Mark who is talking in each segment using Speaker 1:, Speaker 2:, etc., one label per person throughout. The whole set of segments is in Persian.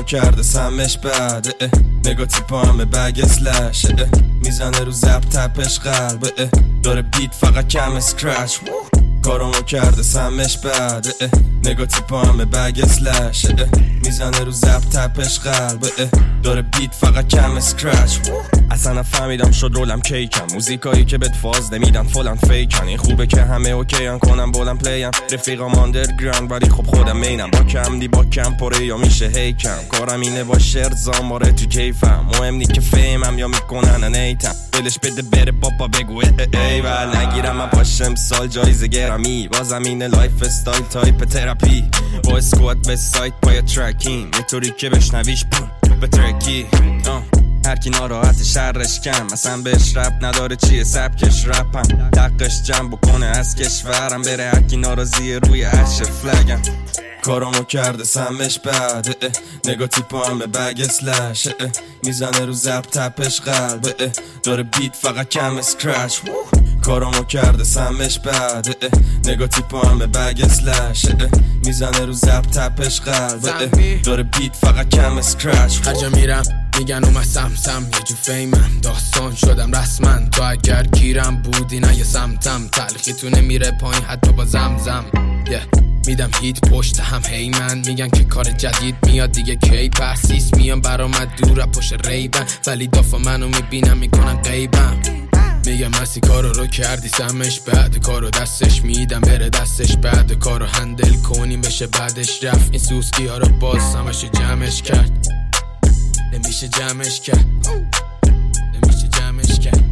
Speaker 1: کرده سمش بعد نگاه تیپا همه بگ اسلش میزنه رو زب تپش قلب داره بیت فقط کم اسکرچ کارامو کرده سمش بعد نگاه تیپا همه بگ اسلش میزنه رو زب تپش قلب داره بیت فقط کم اسکرچ اصلا نفهمیدم شد رولم کیکم موزیکایی که بهت فاز نمیدن فلان فیکن این خوبه که همه اوکیان کنم بولم پلیم رفیقام آندرگراند ولی خب خودم مینم با کم دی با کم پره یا میشه هیکم کارم اینه با شرط زاماره تو کیفم مهم نی که فیمم یا میکنن نیتم دلش بده بره بابا بگو ایول نگیرم من پاشم سال جایزه گرمی بازم اینه لایف استایل تایپ تراپی با اسکوات به سایت پای ترکین یه طوری که بشنویش به ترکی هر کی ناراحت شرش کم اصلا بهش رب نداره چیه سبکش رپم دقش جمع بکنه از کشورم بره هر کی ناراضیه روی عرش فلگم کارامو کرده سمش بعد نگاه تیپا همه بگ اسلش میزنه رو زب تپش قلب داره بیت فقط کم اسکرچ کارامو کرده سمش بعد نگاه تیپا همه بگ اسلش میزنه رو زب تپش قلب داره بیت فقط کم اسکرچ
Speaker 2: هر جا میرم میگن اومد سم یه جو فیمم داستان شدم رسما تو اگر گیرم بودی نه یه سمتم تلخی تو نمیره پایین حتی با زمزم میدم هیت پشت هم هی من میگن که کار جدید میاد دیگه کی پرسیس میان برامد دور پشت ریبن ولی دافا منو میبینم میکنن غیبم میگم مسی کارو کردی سمش بعد کارو دستش میدم بره دستش بعد کارو هندل کنیم بشه بعدش رفت این سوسکی ها رو باز همش جمعش کرد نمیشه جمعش کرد نمیشه جمعش کرد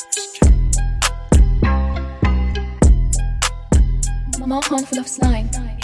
Speaker 3: Mom handful of slime